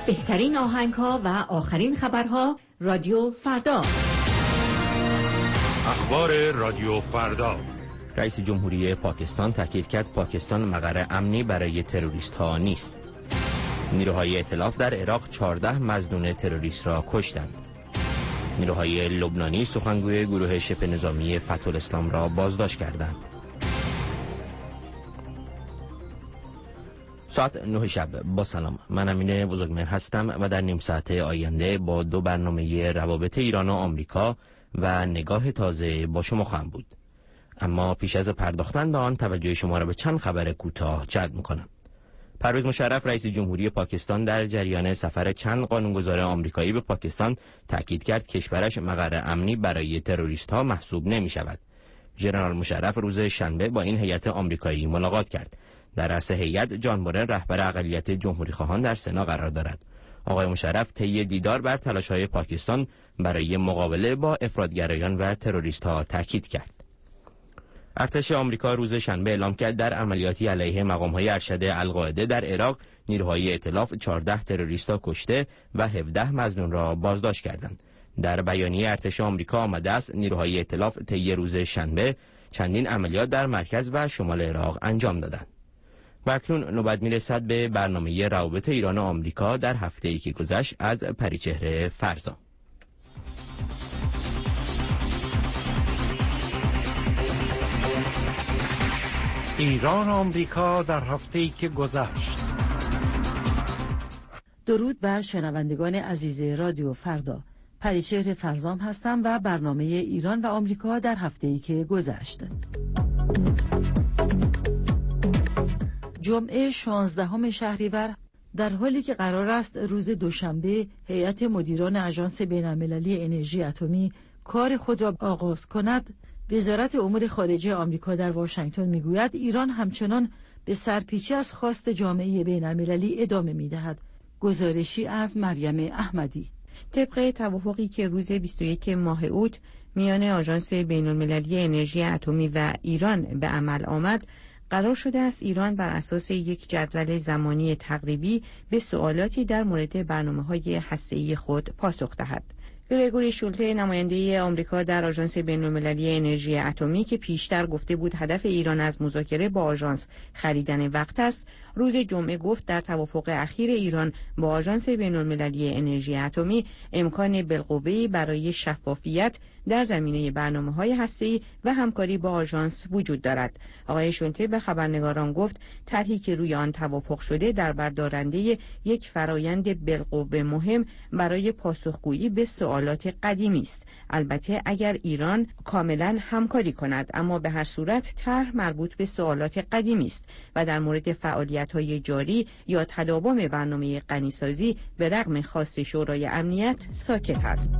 بهترین آهنگ‌ها و آخرین خبرها رادیو فردا. اخبار رادیو فردا. رئیس جمهوری پاکستان تاکید کرد پاکستان مقر امنی برای تروریست‌ها نیست. نیروهای ائتلاف در عراق 14 مظنون تروریست را کشتند. نیروهای لبنانی سخنگوی گروه شبه نظامی فتح الاسلام را بازداشت کردند. ساعت 9 شب با سلام، من امین بزرگمهر هستم و در نیم ساعت آینده با دو برنامه روابط ایران و آمریکا و نگاه تازه با شما خواهم بود. اما پیش از پرداختن به آن توجه شما را به چند خبر کوتاه جلب می‌کنم. پرویز مشرف رئیس جمهوری پاکستان در جریان سفر چند قانونگذار آمریکایی به پاکستان تاکید کرد کشورش مقر امنی برای تروریست‌ها محسوب نمی‌شود. ژنرال مشرف روز شنبه با این هیئت آمریکایی ملاقات کرد. در رأس هیئت جان بورن رهبر اقلیت جمهوری خواهان در سنا قرار دارد. آقای مشرف طی دیدار بر تلاش‌های پاکستان برای مقابله با افراطگرایان و تروریست‌ها تاکید کرد. ارتش آمریکا روز شنبه اعلام کرد در عملیاتی علیه مقام‌های ارشد القاعده در عراق نیروهای ائتلاف 14 تروریست را کشته و 17 مظنون را بازداشت کردند. در بیانیه ارتش آمریکا آمده است نیروهای ائتلاف طی روز شنبه چندین عملیات در مرکز و شمال عراق انجام دادند. و اکنون نوبت می‌رسد به برنامه روابط ایران و آمریکا در هفته‌ای که گذشت از پریچهره فرزا. ایران و آمریکا در هفته‌ای که گذشت. درود بر شنوندگان عزیز رادیو فردا. پریچهره فرزام هستم و برنامه ایران و آمریکا در هفته‌ای که گذشت. جمعه 16 شهریور در حالی که قرار است روز دوشنبه هیئت مدیران آژانس بین‌المللی انرژی اتمی کار خود را آغاز کند، وزارت امور خارجه آمریکا در واشنگتن میگوید ایران همچنان به سرپیچی از خواست جامعه بین‌المللی ادامه میدهد. گزارشی از مریم احمدی. طبق توافقی که روز 21 ماه اوت میان آژانس بین‌المللی انرژی اتمی و ایران به عمل آمد، قرار شده است ایران بر اساس یک جدول زمانی تقریبی به سوالاتی در مورد برنامه‌های هسته‌ای خود پاسخ دهد. گرگوری شولته نماینده آمریکا در آژانس بین‌المللی انرژی اتمی که پیشتر گفته بود هدف ایران از مذاکره با آژانس خریدن وقت است، روز جمعه گفت در توافق اخیر ایران با آژانس بین‌المللی انرژی اتمی امکان بالقوه‌ای برای شفافیت در زمینه برنامه‌های هسته‌ای و همکاری با آژانس وجود دارد. آقای شولته به خبرنگاران گفت طرحی که روی آن توافق شده در بردارنده یک فرایند بالقوه مهم برای پاسخگویی به سوالات قدیمی است. البته اگر ایران کاملا همکاری کند، اما به هر صورت طرح مربوط به سوالات قدیمی است و در مورد فعالیت‌های جاری یا تداوم برنامه غنیسازی به رغم خواست شورای امنیت ساکت است.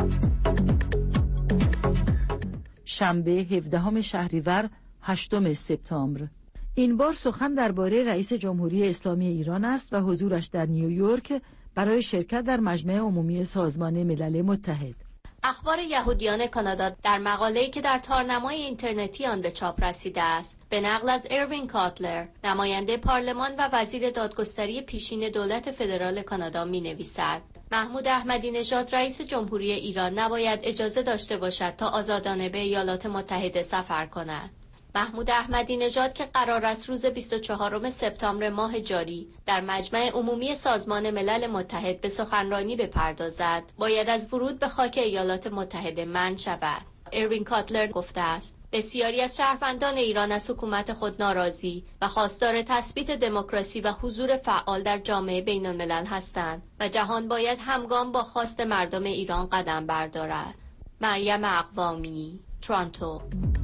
شنبه 17 شهریور 8 سپتامبر. این بار سخن درباره رئیس جمهوری اسلامی ایران است و حضورش در نیویورک برای شرکت در مجمع عمومی سازمان ملل متحد. اخبار یهودیان کانادا در مقاله‌ای که در تارنمای اینترنتی آن به چاپ رسیده است، به نقل از اروین کاتلر، نماینده پارلمان و وزیر دادگستری پیشین دولت فدرال کانادا می‌نویسد: محمود احمدی نژاد رئیس جمهوری ایران نباید اجازه داشته باشد تا آزادانه به ایالات متحده سفر کند. محمود احمدی نژاد که قرار است روز 24 سپتامبر ماه جاری در مجمع عمومی سازمان ملل متحد به سخنرانی بپردازد، باید از ورود به خاک ایالات متحده منع شود. اروین کاتلر گفته است: بسیاری از شهروندان ایران از حکومت خود ناراضی و خواستار تثبیت دموکراسی و حضور فعال در جامعه بین‌الملل هستند و جهان باید همگام با خواست مردم ایران قدم بردارد. مریم اقوامی، تورنتو.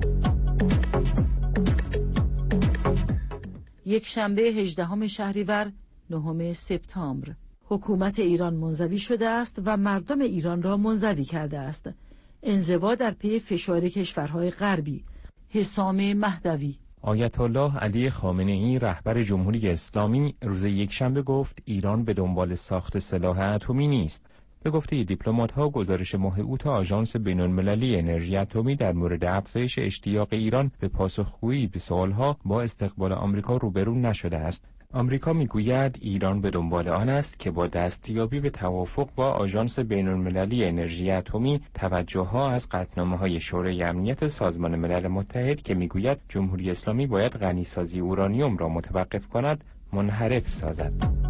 یک شنبه 18 شهریور 9 سپتامبر. حکومت ایران منزوی شده است و مردم ایران را منزوی کرده است. انزوا در پی فشار کشورهای غربی. حسام مهدوی. آیت الله علی خامنه‌ای رهبر جمهوری اسلامی روز یکشنبه گفت ایران به دنبال ساخت سلاح اتمی نیست. به گفته دیپلمات‌ها گزارش ماه اوت آژانس بین‌المللی انرژی اتمی در مورد افزایش اشتیاق ایران به پاسخگویی به سوالها با استقبال آمریکا روبرو نشده است. آمریکا میگوید ایران به دنبال آن است که با دستیابی به توافق با آژانس بین‌المللی انرژی اتمی توجه‌ها از قطعنامه‌های شورای امنیت سازمان ملل متحد که میگوید جمهوری اسلامی باید غنیسازی اورانیوم را متوقف کند منحرف سازد.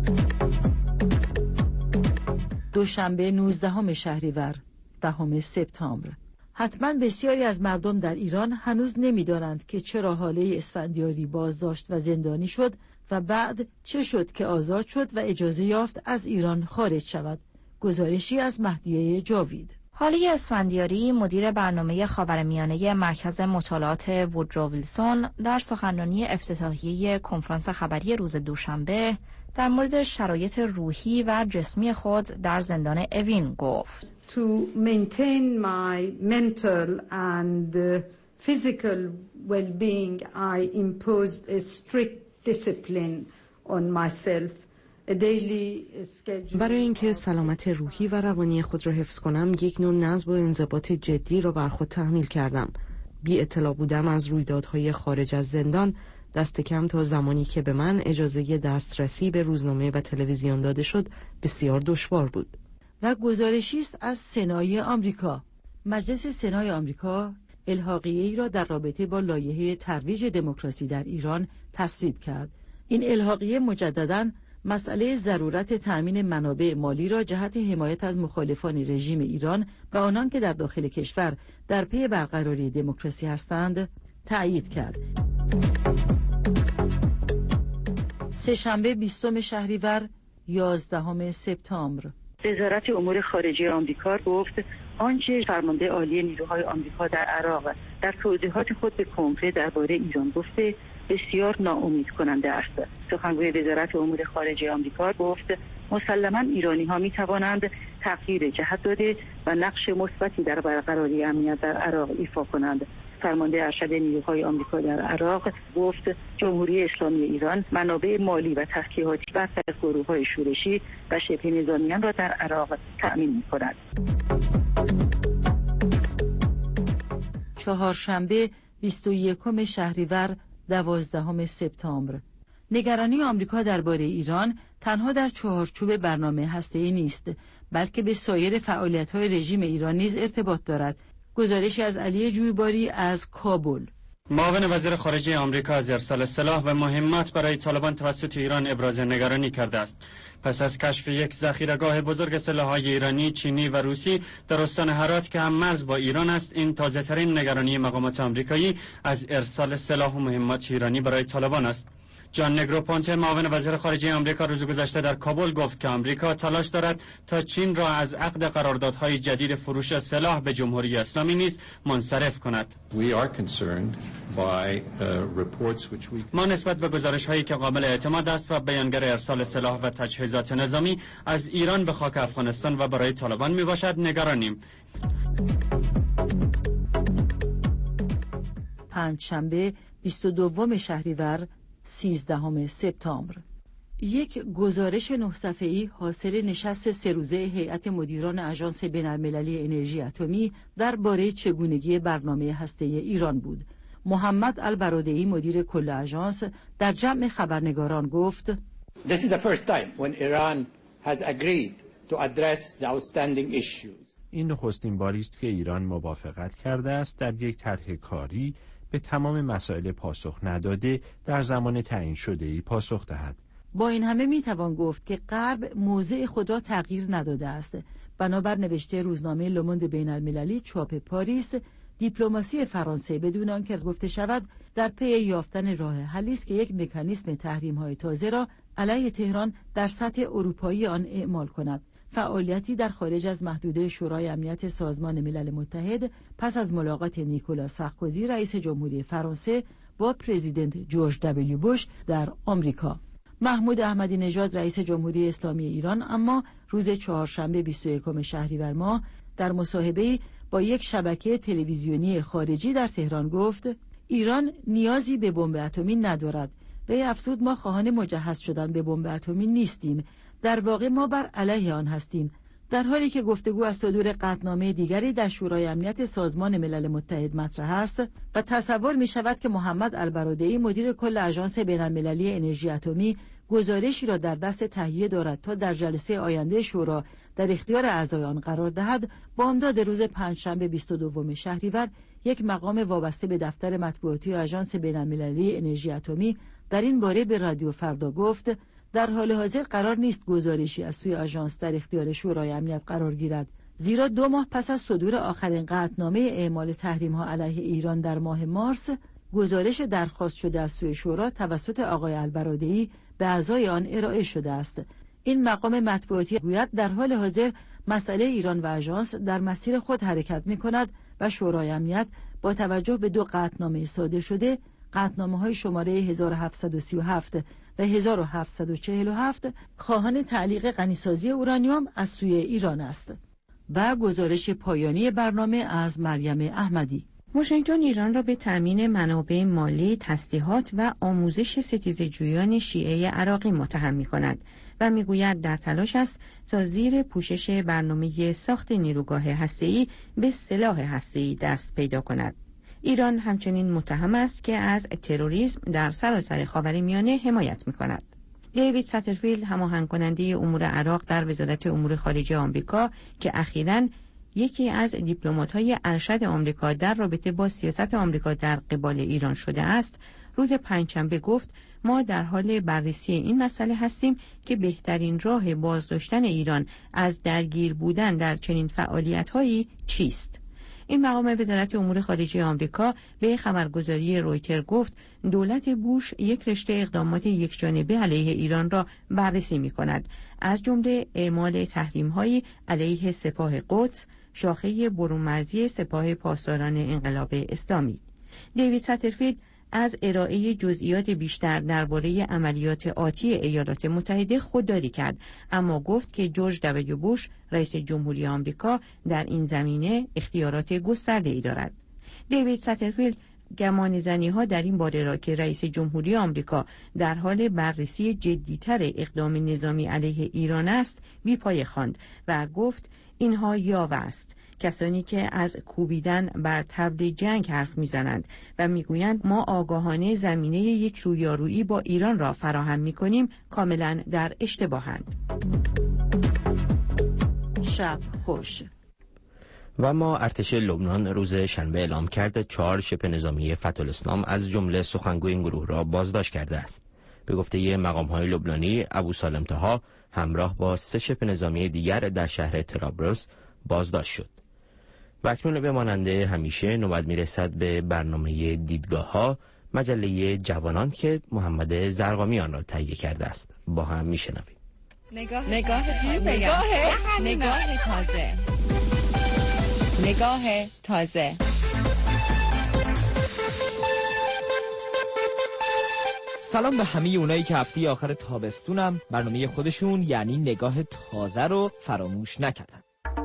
دوشنبه 19 شهریور 10 سپتامبر. حتما بسیاری از مردم در ایران هنوز نمی‌دانند که چرا هاله اسفندیاری بازداشت و زندانی شد و بعد چه شد که آزاد شد و اجازه یافت از ایران خارج شود. گزارشی از مهدیه جاوید. هاله اسفندیاری مدیر برنامه خاورمیانه مرکز مطالعات وودرو ویلسون در سخنرانی افتتاحیه کنفرانس خبری روز دوشنبه در مورد شرایط روحی و جسمی خود در زندان اوین گفت: To maintain my mental and physical well-being, I imposed a strict discipline on myself. برای اینکه سلامت روحی و روانی خود را حفظ کنم، یک نوع نظم و انضباط جدی را بر خود تحمیل کردم. بی اطلاع بودن از رویدادهای خارج از زندان، دست کم تا زمانی که به من اجازه دسترسی به روزنامه و تلویزیون داده شد، بسیار دشوار بود. و گزارشی است از سنای آمریکا. مجلس سنای آمریکا الحاقیه‌ای را در رابطه با لایحه ترویج دموکراسی در ایران تصویب کرد. این الحاقیه مجدداً مسئله ضرورت تأمین منابع مالی را جهت حمایت از مخالفان رژیم ایران و آنان که در داخل کشور در پی برقراری دموکراسی هستند تأیید کرد. سه‌شنبه 20 شهریور 11 سپتامبر. وزارت امور خارجه آمریکا گفت آنچه فرمانده عالی نیروهای آمریکا در عراق در توضیحات خود به کنگره درباره ایران گفته بسیار ناامید کننده است. سخنگوی وزارت امور خارجه آمریکا گفت مسلماً ایرانی‌ها می‌توانند تغییر جهت داده و نقش مثبتی در برقراری امنیت در عراق ایفا کنند. فرمانده ارشد نیروهای آمریکا در عراق گفت جمهوری اسلامی ایران منابع مالی و تسلیحاتی برخی از گروه‌های شورشی و شبه نظامیان را در عراق تأمین می‌کند. چهارشنبه 21 شهریور 12 سپتامبر. نگرانی آمریکا درباره ایران تنها در چهارچوب برنامه هسته‌ای نیست، بلکه به سایر فعالیت‌های رژیم ایران نیز ارتباط دارد. گزارشی از علی جویباری از کابل. معاون وزیر خارجه آمریکا از ارسال سلاح و مهمات برای طالبان توسط ایران ابراز نگرانی کرده است. پس از کشف یک ذخیره‌گاه بزرگ سلاح‌های ایرانی، چینی و روسی در استان هرات که هم مرز با ایران است، این تازه‌ترین نگرانی مقامات آمریکایی از ارسال سلاح و مهمات ایرانی برای طالبان است. جان نگروپونت معاون وزیر خارجه آمریکا روز گذشته در کابل گفت که آمریکا تلاش دارد تا چین را از عقد قراردادهای جدید فروش سلاح به جمهوری اسلامی نیز منصرف کند. ما نسبت به گزارش‌هایی که قابل اعتماد است و بیانگر ارسال سلاح و تجهیزات نظامی از ایران به خاک افغانستان و برای طالبان میباشد نگرانیم. پنجشنبه 22 شهریور 13 سپتامبر. یک گزارش 9 صفحه‌ای حاصل نشست 3 روزه هیئت مدیران آژانس بین‌المللی انرژی اتمی درباره چگونگی برنامه هسته‌ای ایران بود. محمد البرادعی مدیر کل آژانس در جمع خبرنگاران گفت: This is the first time when Iran has agreed to address the outstanding issues. این نخستین باری است که ایران موافقت کرده است در یک طرح کاری به تمام مسائل پاسخ نداده در زمان تعیین شده‌ای پاسخ دهد. با این همه میتوان گفت که غرب موضع خود را تغییر نداده است. بنابر نوشته روزنامه لوموند بین‌المللی چاپ پاریس، دیپلماسی فرانسه بدون آنکه گفته شود در پی یافتن راه حلی است که یک مکانیسم تحریم‌های تازه را علیه تهران در سطح اروپایی آن اعمال کند. فعالیتی در خارج از محدوده شورای امنیت سازمان ملل متحد پس از ملاقات نیکولا سارکوزی رئیس جمهوری فرانسه با پرزیدنت جورج دبلیو بوش در آمریکا. محمود احمدی نژاد رئیس جمهوری اسلامی ایران اما روز چهارشنبه 21 شهریور ماه در مصاحبه‌ای با یک شبکه تلویزیونی خارجی در تهران گفت ایران نیازی به بمب اتمی ندارد. وی افزود ما خواهان مجهز شدن به بمب اتمی نیستیم. در واقع ما بر علیه آن هستیم. در حالی که گفتگو از صدور قطعنامه دیگری در شورای امنیت سازمان ملل متحد مطرح است و تصور می شود که محمد البرادعی مدیر کل آژانس بین‌المللی انرژی اتمی گزارشی را در دست تهیه دارد تا در جلسه آینده شورا در اختیار اعضای آن قرار دهد، بامداد روز پنجشنبه 22 شهریور یک مقام وابسته به دفتر مطبوعاتی آژانس بین‌المللی انرژی اتمی در این باره به رادیو فردا گفت در حال حاضر قرار نیست گزارشی از سوی آژانس در اختیار شورای امنیت قرار گیرد، زیرا 2 ماه پس از صدور آخرین قطعنامه اعمال تحریم‌ها علیه ایران در ماه مارس، گزارش درخواست شده از سوی شورا توسط آقای البرادعی به اعضای آن ارائه شده است. این مقام مطبوعاتی گوید در حال حاضر مسئله ایران و آژانس در مسیر خود حرکت می‌کند و شورای امنیت با توجه به 2 قطعنامه صادر شده، قطعنامه‌های شماره 1737 و 1747 خواهان تعلیق غنیسازی اورانیوم از سوی ایران است. و گزارش پایانی برنامه از مریم احمدی. واشنگتن ایران را به تأمین منابع مالی، تسلیحات و آموزش ستیزجویان شیعه عراقی متهم می‌کند و می‌گوید در تلاش است تا زیر پوشش برنامه ساخت نیروگاه هسته‌ای به سلاح هسته‌ای دست پیدا کند. ایران همچنین متهم است که از تروریسم در سراسر خاورمیانه حمایت می‌کند. دیوید ساترفیلد، هماهنگ کننده امور عراق در وزارت امور خارجه آمریکا که اخیراً یکی از دیپلمات‌های ارشد آمریکا در رابطه با سیاست آمریکا در قبال ایران شده است، روز پنجشنبه گفت ما در حال بررسی این مسئله هستیم که بهترین راه بازداشتن ایران از درگیر بودن در چنین فعالیت‌هایی چیست. این مقام وزارت امور خارجه آمریکا به خبرگزاری رویتر گفت دولت بوش یک رشته اقدامات یکجانبه علیه ایران را بررسی می‌کند، از جمله اعمال تحریم‌هایی علیه سپاه قدس، شاخه برون‌مرزی سپاه پاسداران انقلاب اسلامی. دیوید ساترفیلد از ارائه جزئیات بیشتر درباره عملیات آتی ایالات متحده خودداری کرد، اما گفت که جورج دبلیو بوش رئیس جمهوری آمریکا در این زمینه اختیارات گسترده‌ای دارد. دیوید ساترفیلد گمانه‌زنی‌ها در این باره را که رئیس جمهوری آمریکا در حال بررسی جدی‌تر اقدام نظامی علیه ایران است بی‌پایه خواند و گفت اینها یاوه است، کسانی که از کوبیدن بر طبل جنگ حرف میزنند و میگویند ما آگاهانه زمینه یک رویارویی با ایران را فراهم میکنیم کاملا در اشتباهند. شب خوش. و اما ارتش لبنان روز شنبه اعلام کرده 4 شبه نظامی فتح‌الاسلام از جمله سخنگوی این گروه را بازداشت کرده است. به گفته مقام‌های لبنانی، ابو سالم طه همراه با 3 شبه نظامی دیگر در شهر طرابلس بازداشت شد. و اکنون به ماننده همیشه نوبت میرسد به برنامه دیدگاه‌ها، مجله جوانان که محمد زرقامی آن را تهیه کرده است. با هم میشنویم. نگاه تازه. سلام به همه اونایی که هفته آخر تابستونم برنامه خودشون یعنی نگاه تازه رو فراموش نکردن.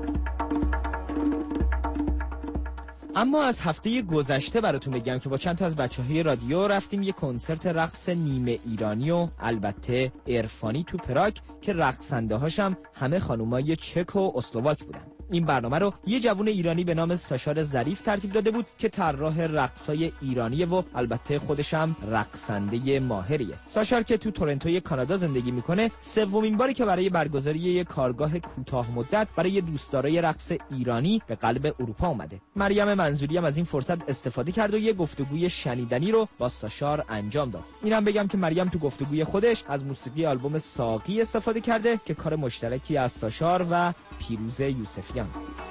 اما از هفته گذشته براتون بگم که با چند تا از بچه‌های رادیو رفتیم یه کنسرت رقص نیمه ایرانی و البته عرفانی تو پراگ که رقصنده هاشم همه خانومای چک و اسلواک بودن. این برنامه رو یه جوون ایرانی به نام ساشار ظریف ترتیب داده بود که طراح رقصای ایرانیه و البته خودش هم رقصنده ماهریه. ساشار که تو تورنتوی کانادا زندگی میکنه، سومین باری که برای برگزاری یه کارگاه کوتاه مدت برای دوستدارای رقص ایرانی به قلب اروپا اومده. مریم منظوری هم از این فرصت استفاده کرد و یه گفتگوی شنیدنی رو با ساشار انجام داد. اینم بگم که مریم تو گفتگوی خودش از موسیقی آلبوم ساقی استفاده کرده که کار مشترکی از ساشار و پیروز یوسفیان.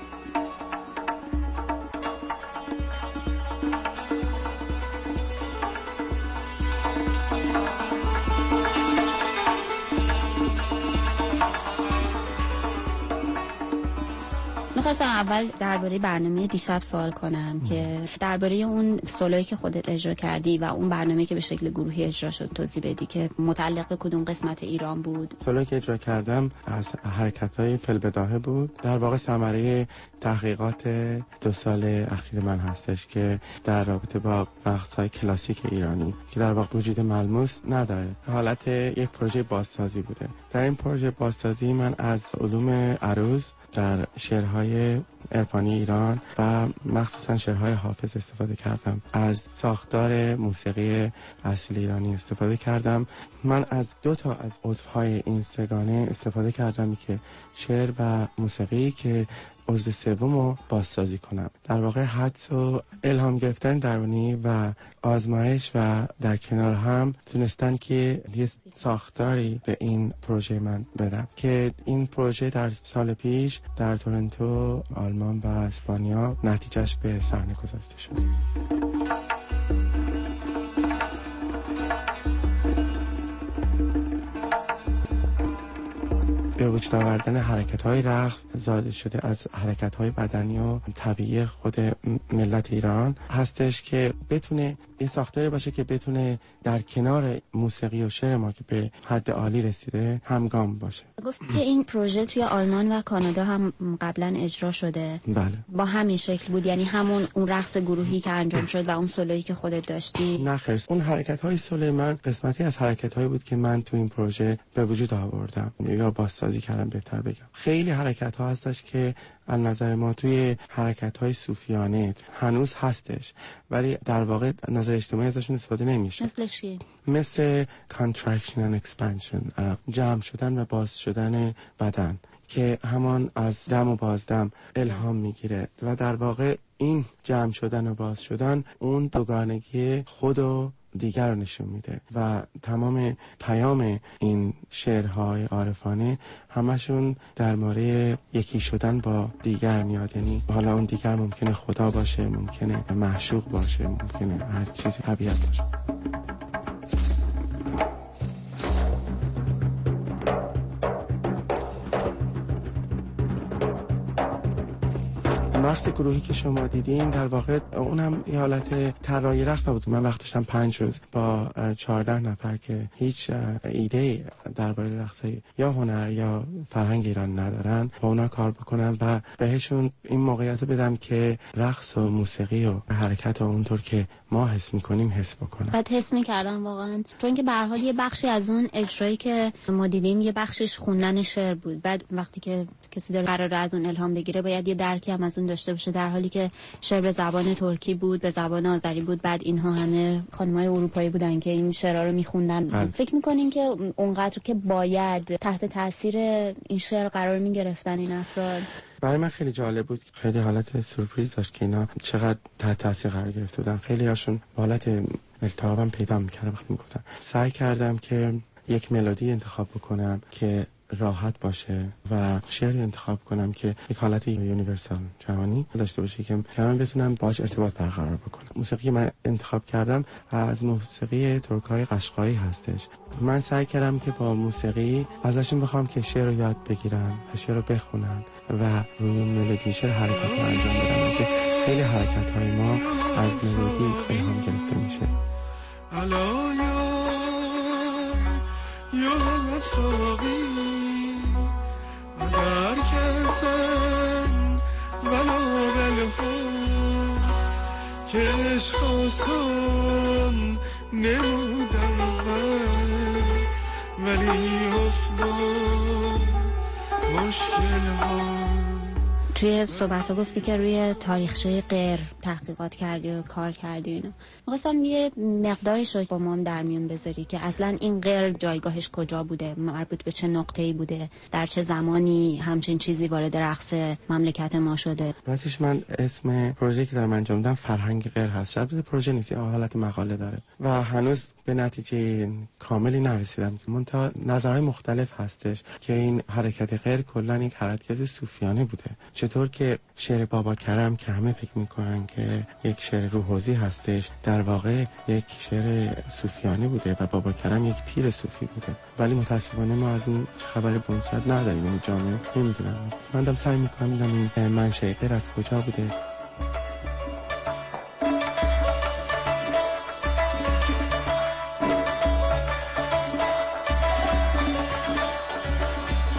میخواستم اول درباره برنامه دیشب سوال کنم که درباره اون سولویی که خودت اجرا کردی و اون برنامه که به شکل گروهی اجرا شد توضیح بدی که متعلق به کدوم قسمت ایران بود. سولویی که اجرا کردم از حرکت‌های فی‌البداهه بود، در واقع ثمره تحقیقات 2 سال اخیر من هستش که در رابطه با رقص‌های کلاسیک ایرانی که در واقع وجود ملموس نداره، حالت یک پروژه بازسازی بوده. در این پروژه بازسازی من از علوم عروض در شعرهای عرفانی ایران و مخصوصا شعرهای حافظ استفاده کردم. از ساختار موسیقی اصیل ایرانی استفاده کردم. من از 2 تا از عضوهای این سگانه استفاده کردم که شعر و موسیقی که عضو سومو بازسازی کنم. در واقع حدس و الهام گرفتن درونی و آزمایش و در کنار هم تونستن که یه ساختاری به این پروژه من بدم که این پروژه در سال پیش در تورنتو، آلمان و اسپانیا نتیجهش به صحنه گذاشته شد. به وجود آوردن حرکت‌های رقص زاده شده از حرکت‌های بدنی و طبیعی خود ملت ایران هستش که بتونه یه ساختاری باشه که بتونه در کنار موسیقی و شعر ما که به حد عالی رسیده همگام باشه. گفت که این پروژه توی آلمان و کانادا هم قبلا اجرا شده. بله. با همین شکل بود، یعنی همون اون رقص گروهی که انجام شد و اون سولویی که خودت داشتی؟ نه خیر، اون حرکت‌های سولوی من قسمتی از حرکت‌هایی بود که من تو این پروژه به وجود آوردم یا بازسازی کردم بهتر بگم. خیلی حرکت‌ها هستش که از نظر ما توی حرکت‌های صوفیانه هنوز هستش ولی در واقع نظر اجتماعی ازشون استفاده نمیشه. مثل چی؟ مثل contraction and expansion، جمع شدن و باز شدن بدن که همان از دم و بازدم الهام میگیره و در واقع این جمع شدن و باز شدن اون دوگانگی خود و دیگر رو نشون میده و تمام پیام این شعرهای عارفانه همشون در مورد یکی شدن با دیگر میاد. یعنی حالا اون دیگر ممکنه خدا باشه، ممکنه معشوق باشه، ممکنه هر چیزی، طبیعت باشه. رقص گروهی که شما دیدین در واقع اونم یه حالت طراحی رقص نبود. من وقت داشتم 5 روز با 14 نفر که هیچ ایده درباره رقص یا هنر یا فرهنگ ایران ندارن با اونا کار بکنم و بهشون این موقعیت بدم که رقص و موسیقی و حرکت اونطور که ما حس می‌کنیم حس بکنن. بعد حس می‌کردم واقعا، چون که به هر حال یه بخشی از اون اجرایی که ما دیدیم یه بخشش خوندن شعر بود. بعد وقتی که کسی داره قراره از اون الهام بگیره باید یه درکی هم از اون داشته باشه، در حالی که شعر به زبان ترکی بود، به زبان آذری بود. بعد اینها همه خانم‌های اروپایی بودن که این شعرها رو می‌خوندن. فکر می‌کنین که اونقدر که باید تحت تاثیر این شعر قرار می‌گرفتن این افراد؟ برای من خیلی جالب بود، خیلی حالت سورپرایز داشت که اینا چقدر تحت تاثیر قرار گرفته بودن. خیلی هاشون حالت التهابم پیدا می‌کردن وقتی می‌گفتن. سعی کردم که یک ملودی انتخاب بکنم که راحت باشه و شعری انتخاب کنم که یک حالت یونیورسال جهانی داشته باشه که من بتونم باهاش ارتباط برقرار بکنم. موسیقی که من انتخاب کردم از موسیقی ترکای قشقایی هستش. من سعی کردم که با موسیقی ازشون بخوام که شعر رو یاد بگیرن، شعر رو بخونن و روی ملودی شعر حرکت رو انجام بدن که خیلی حرکت های ما از ملودی الهام گرفته میشه. یا مساقی در کسن ولا بلخون که عشق آسان نمودم ولی افتاد مشکل ها. توی صحبت‌ها گفتی که روی تاریخچه غیر تحقیقات کردی و کار کردی اینا. می‌خواستم یه مقدارش رو با ما هم در میون بذاری که اصلا این غیر جایگاهش کجا بوده، مربوط به چه نقطه‌ای بوده، در چه زمانی همچین چیزی وارد رقص مملکت ما شده. راستش من اسم پروژه‌ای که دارم انجام میدم فرهنگ غیر هست. شاید پروژه نیست، حالت مقاله داره و هنوز به نتیجه کاملی نرسیدم. منتها نظرهای مختلف هستش که این حرکت غیر کلاً یک حرکت صوفیانه بوده. چطور که شعر بابا کرم که همه فکر میکنن که یک شعر روحوزی هستش، در واقع یک شعر صوفیانه بوده و بابا کرم یک پیر صوفی بوده، ولی متاسفانه ما از این خبر بنیاد نداریم. این جامعه نمیدونم. من دارم سعی میکنم ببینم این منشأ غیر از کجا بوده.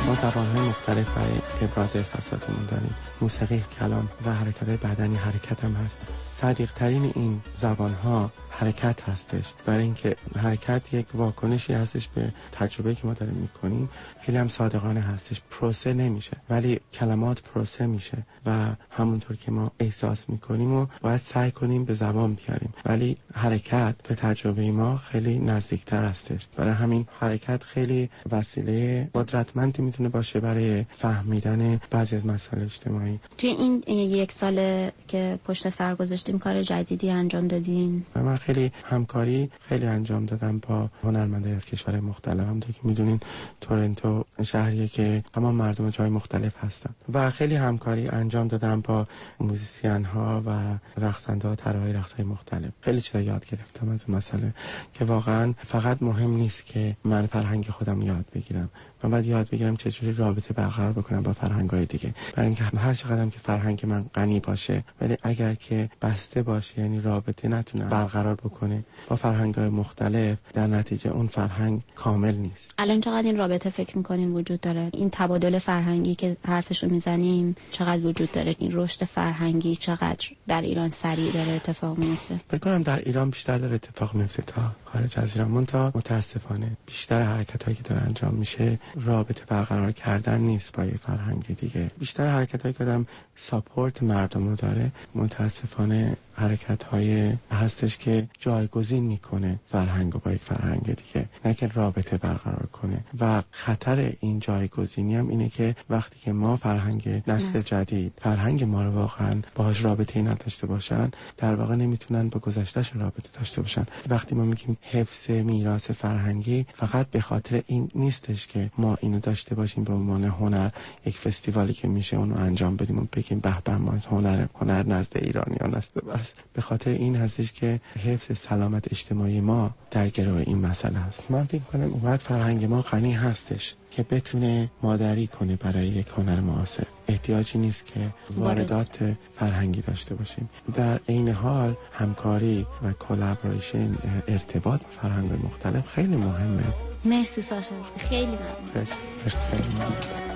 ما زبان‌های مختلف برای ابراز احساساتمون داریم. موسیقی، کلام و حرکات بدنی حرکت هم هست. صدیق‌ترین این زبان‌ها حرکت هستش، برای اینکه حرکت یک واکنشی هستش به تجربه‌ای که ما داریم می‌کنیم. خیلی هم صادقانه هستش، پروسه نمیشه، ولی کلمات پروسه میشه و همونطور که ما احساس می‌کنیم و باید سعی کنیم به زبان بیاریم، ولی حرکت به تجربه ما خیلی نزدیکتر هستش. برای همین حرکت خیلی وسیله قدرتمندی میتونه باشه برای فهمیدن بعضی از مسائل اجتماعی. توی این 1 سال که پشت سر گذاشتیم کار جدیدی انجام دادین؟ من خیلی همکاری انجام دادم با هنرمندان از کشورهای مختلف. همونطور که میدونین تورنتو شهریه که تمام مردم جای مختلف هستن و خیلی همکاری انجام دادم با موزیسین ها و رقصنده ها طراحای رقص‌های مختلف. خیلی چیزا یاد گرفتم از این مسئله که واقعا فقط مهم نیست که من فرهنگ خودم یاد بگیرم، من باید یاد بگیرم چجوری رابطه برقرار بکنم با فرهنگ‌های دیگه. برای اینکه هر چقدر که فرهنگ من غنی باشه ولی اگر که بسته باشه، یعنی رابطه نتونه برقرار بکنه با فرهنگ‌های مختلف، در نتیجه اون فرهنگ کامل نیست. الان چقدر این رابطه فکر می‌کنین وجود داره؟ این تبادل فرهنگی که حرفشو میزنیم چقدر وجود داره؟ این رشد فرهنگی چقدر در ایران سریع داره اتفاق میفته؟ فکر کنم در ایران بیشتر داره اتفاق میفته تا خارج از ایران. تا متاسفانه بیشتر حرکتایی که داره انجام میشه رابطه برقرار کردن نیست با یه فرهنگ دیگه. بیشتر حرکتایی که آدم ساپورت مردمو داره متاسفانه حرکت‌های هستش که جایگزین میکنه فرهنگو با یک فرهنگ دیگه، نه که رابطه برقرار کنه. و خطر این جایگزینی هم اینه که وقتی که ما فرهنگ نسل جدید فرهنگ ما رو واقعا باهاش رابطه‌ای نداشته باشن، در واقع نمیتونن با گذشتهشون رابطه داشته باشن. وقتی ما میگیم حفظ میراث فرهنگی، فقط به خاطر این نیستش که ما اینو داشته باشیم به عنوان هنر، یک فستیوالی که میشه اونو انجام بدیم و بگیم به به ما هنر نزد ایرانیان است. بس به خاطر این هستش که حفظ سلامت اجتماعی ما در گروه این مسئله است. من فکر کنم اونقدر فرهنگ ما غنی هستش که بتونه مادری کنه برای یک هنر معاصر. احتیاجی نیست که واردات فرهنگی داشته باشیم. در عین حال همکاری و کلابریشن، ارتباط با فرهنگ‌های مختلف خیلی مهمه. مرسی ساشا، خیلی ممنون. مرسی خیلی ممنون.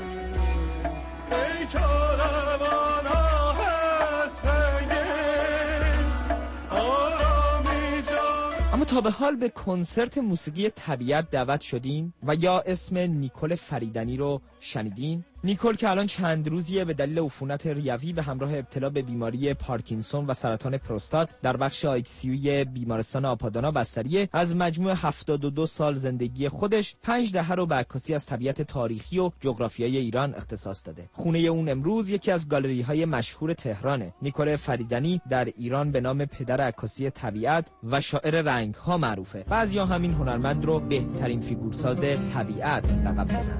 اما تا به حال به کنسرت موسیقی طبیعت دعوت شدین و یا اسم نیکول فریدنی رو شنیدین؟ نیکول که الان چند روزیه به دلیل عفونت ریوی به همراه ابتلا به بیماری پارکینسون و سرطان پروستات در بخش آی‌سی‌یو بیمارستان آپادانا بستریه. از مجموع 72 سال زندگی خودش 5 دهه رو به عکاسی از طبیعت تاریخی و جغرافیایی ایران اختصاص داده. خونه اون امروز یکی از گالری‌های مشهور تهرانه. نیکول فریدنی در ایران به نام پدر عکاسی طبیعت و شاعر رنگ‌ها معروفه. بعضیا همین هنرمند رو بهترین فیگورساز طبیعت لقب دادن.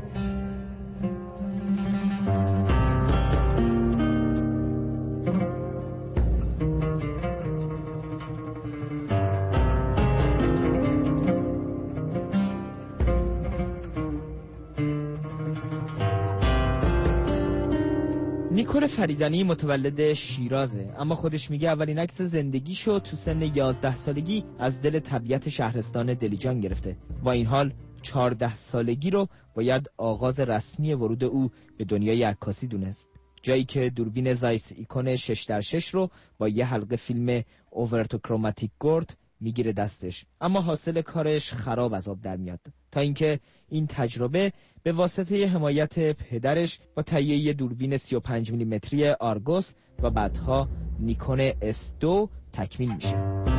نیکول فریدنی متولد شیرازه، اما خودش میگه اولین عکس زندگیشو تو سن 11 سالگی از دل طبیعت شهرستان دلیجان گرفته. با این حال 14 سالگی رو باید آغاز رسمی ورود او به دنیای عکاسی دونست، جایی که دوربین زایس ایکون 6x6 رو با یه حلقه فیلم اوورتوکروماتیک گورد میگیره دستش، اما حاصل کارش خراب از آب در میاد، تا اینکه این تجربه به واسطه حمایت پدرش با تهیه دوربین 35 میلیمتری آرگوس و بعدها نیکون S2 تکمیل میشه.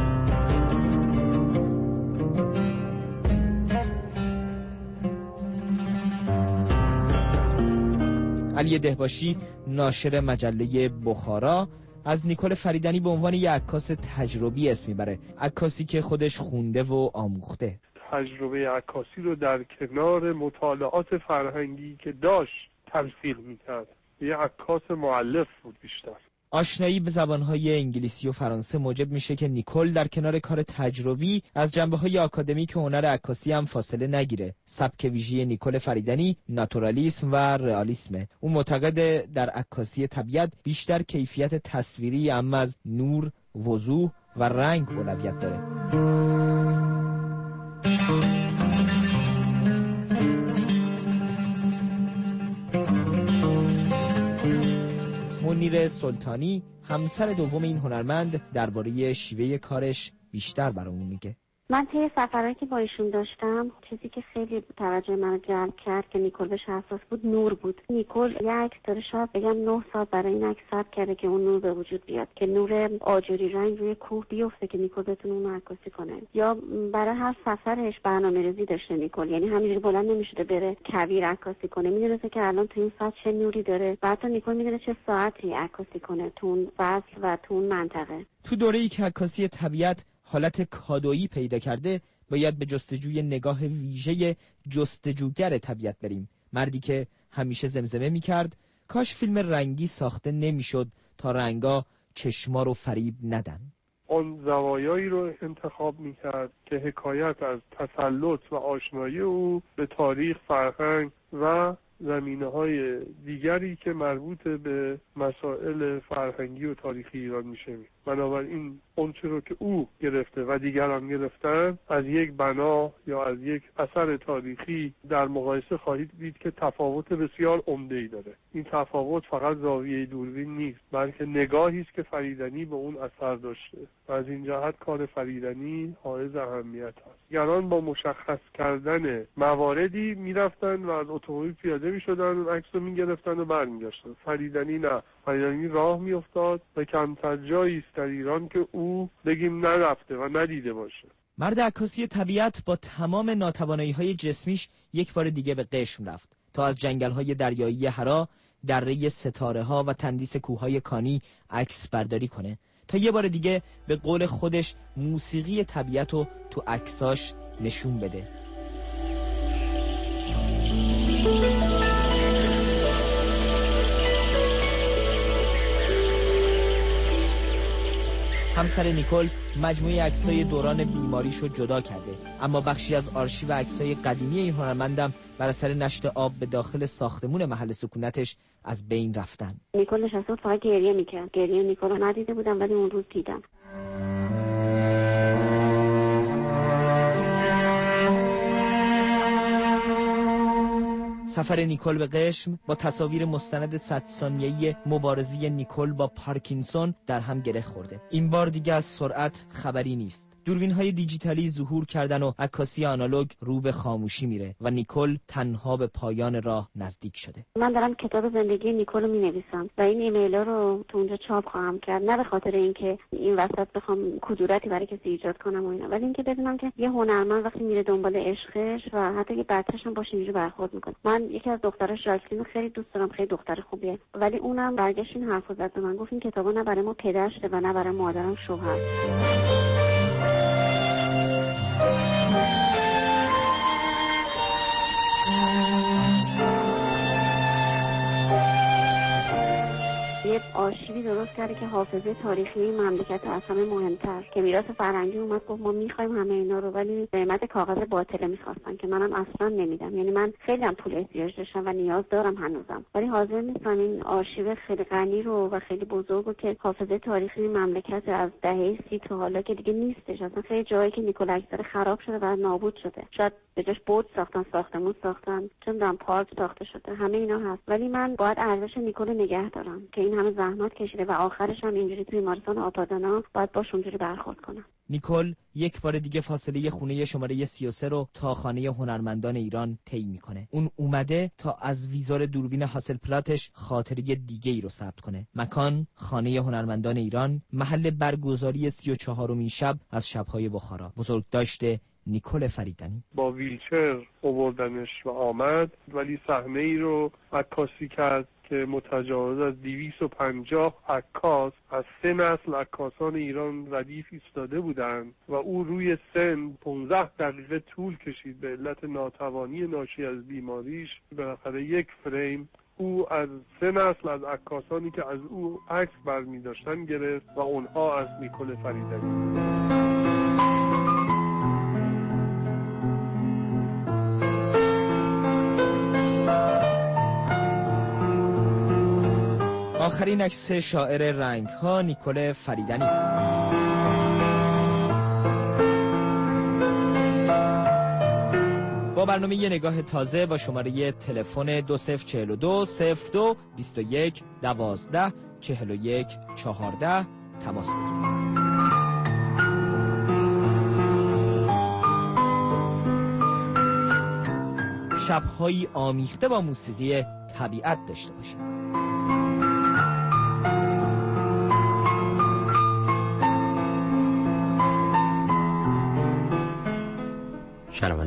علی دهباشی ناشر مجله بخارا از نیکول فریدنی به عنوان یک عکاس تجربی اسم میبره، عکاسی که خودش خونده و آموخته. تجربه عکاسی رو در کنار مطالعات فرهنگی که داشت تمثیل میکرد. یه عکاس مؤلف بود بیشتر. آشنایی به زبانهای انگلیسی و فرانسه موجب میشه که نیکول در کنار کار تجربی از جنبه‌های آکادمیک هنر عکاسی هم فاصله نگیره. سبک ویژه نیکول فریدنی ناتورالیسم و رئالیسمه. اون معتقد در عکاسی طبیعت بیشتر کیفیت تصویری اما از نور، وضوح و رنگ اولویت داره. منیر سلطانی همسر دوم این هنرمند درباره شیوه کارش بیشتر برامون میگه. من طی سفرهایی که با ایشون داشتم چیزی که خیلی توجه منو جلب کرد که نیکول بهش حساس بود نور بود. نیکول یه عکس داره شاید بگم 9 ساعت برای این عکس صبر کرده که اون نور به وجود بیاد، که نور آجوری رنگ روی کوه بیفته که نیکول بتونه اون عکاسی کنه. یا برای هر سفرش برنامه‌ریزی داشته نیکول، یعنی همینجوری بلند نمیشده بره کویر عکاسی کنه، میدونسته که الان تو این ساعت چه نوری داره و حتی نیکول میدونه چه ساعتی عکاسی کنه تو اون فصل و تو اون منطقه. تو دوره‌ای که عکاسی طبیعت حالت کادویی پیدا کرده، باید به جستجوی نگاه ویژه جستجوگر طبیعت بریم. مردی که همیشه زمزمه میکرد کاش فیلم رنگی ساخته نمیشد تا رنگا چشما رو فریب ندن. اون زوایایی رو انتخاب میکرد که حکایت از تسلط و آشنایی او به تاریخ، فرهنگ و زمینه‌های دیگری که مربوط به مسائل فرهنگی و تاریخی ایران میشه. بنابراین اونچه رو که او گرفته و دیگران گرفتن از یک بنا یا از یک اثر تاریخی در مقایسه خواهید دید که تفاوت بسیار عمده‌ای داره. این تفاوت فقط زاویه دوربین نیست، بلکه نگاهی است که فریدنی به اون اثر داشته و از این جهت کار فریدنی حائز اهمیت است. دیگران با مشخص کردن مواردی میرفتن و از اتومبیل پیاده میشدن، عکس رو میگرفتن و برمیگشتن. فریدنی نه، فریدنی راه میافتاد و کمتر جایی است در ایران که او بگیم نرفته و ندیده باشه. مرد عکاسی طبیعت با تمام ناتوانایی‌های جسمیش یک بار دیگه به قشم رفت تا از جنگل‌های دریایی هرا، دره ستاره‌ها و تندیس کوه‌های کانی عکس برداری کنه تا یه بار دیگه به قول خودش موسیقی طبیعت رو تو عکساش نشون بده. همسر نیکول مجموعه عکسای دوران بیماریشو جدا کرده، اما بخشی از آرشیو عکسای قدیمی این هنرمندم بر اثر نشت آب به داخل ساختمون محل سکونتش از بین رفتن. نیکول نشسته بود فقط گریه میکرد. گریه نیکول رو ندیده بودم ولی اون روز دیدم. سفر نیکول به قشم با تصاویر مستند 100 ثانیه‌ای مبارزه نیکول با پارکینسون در هم گره خورده. این بار دیگه از سرعت خبری نیست. دوربین‌های دیجیتالی ظهور کردن و عکاسی آنالوگ رو به خاموشی میره و نیکول تنها به پایان راه نزدیک شده. من دارم کتاب زندگی نیکول رو می‌نویسم و این ایمیل‌ها رو تو اونجا چاپ خواهم کرد، نه به خاطر اینکه این وسط بخوام کدورتی برای کسی ایجاد کنم و اینا، ولی اینکه بدونم که یه هنرمند وقتی میره دنبال عشقش و حتی یه بچه‌ش هم باشه اینجوری برخورد میکنه. من یکی از دختراش ژاکلین رو خیلی دوست دارم، خیلی دختر خوبیه، ولی اونم برگشت این حرفو زد به من، گفت این کتابا نه برای ما پدرشه و نه برای مادرم شوهر. یه آرشیوی درست کرده که حافظه تاریخی این مملکت از همه مهمتر، که میراث فرهنگی اومد گفت ما میخوایم همه اینا رو، ولی قیمت کاغذ باطله میخواستن که منم اصلا نمیدم. یعنی من خیلی هم پول احتیاج داشتم و نیاز دارم هنوزم، ولی حاضر نیستم این آرشیو خیلی غنی رو و خیلی بزرگو که حافظه تاریخی این مملکت از دهه 30 تا حالا که دیگه نیستش، اصلا خیلی جایی که نیکول اکسر خراب شده و نابود شده، شاید به جاش برج ساختن، ساختمون ساختن، چون پارک ساخته شده، همه اینا هست، ولی من باید ارزش نیکول نگه دارم که این همه زحمت کشیده و آخرش هم اینجوری توی بیمارستان آپادانا باید باش اونجوری برخورد کنم. نیکول یک بار دیگه فاصله خونه شماره 33 رو تا خانه هنرمندان ایران طی میکنه. اون اومده تا از ویزار دوربین هاسلپلاتش خاطره دیگه‌ای رو ثبت کنه. مکان خانه هنرمندان ایران، محل برگزاری 34مین شب از شب‌های بخارا. بزرگداشت نیکول فریدنی. با ویلچر آوردنش و آمد، ولی صحنه‌ای رو عکاسی کرد که متجاوز از 250 عکاس از 3 نسل عکاسان ایران ردیف ایستاده بودند و او روی سن 15 دقیقه طول کشید به علت ناتوانی ناشی از بیماریش. بالاخره یک فریم او از 3 نسل از عکاسانی که از او عکس برمی داشتن گرفت و اونها از نیکول فریدنی. آخرین عکس شاعر رنگ‌ها نیکول فریدنی. با برنامه یه نگاه تازه با شماره تلفن 2042 02 21 12 41 14 تماس بگیرید. شب‌هایی آمیخته با موسیقی طبیعت داشته باشید.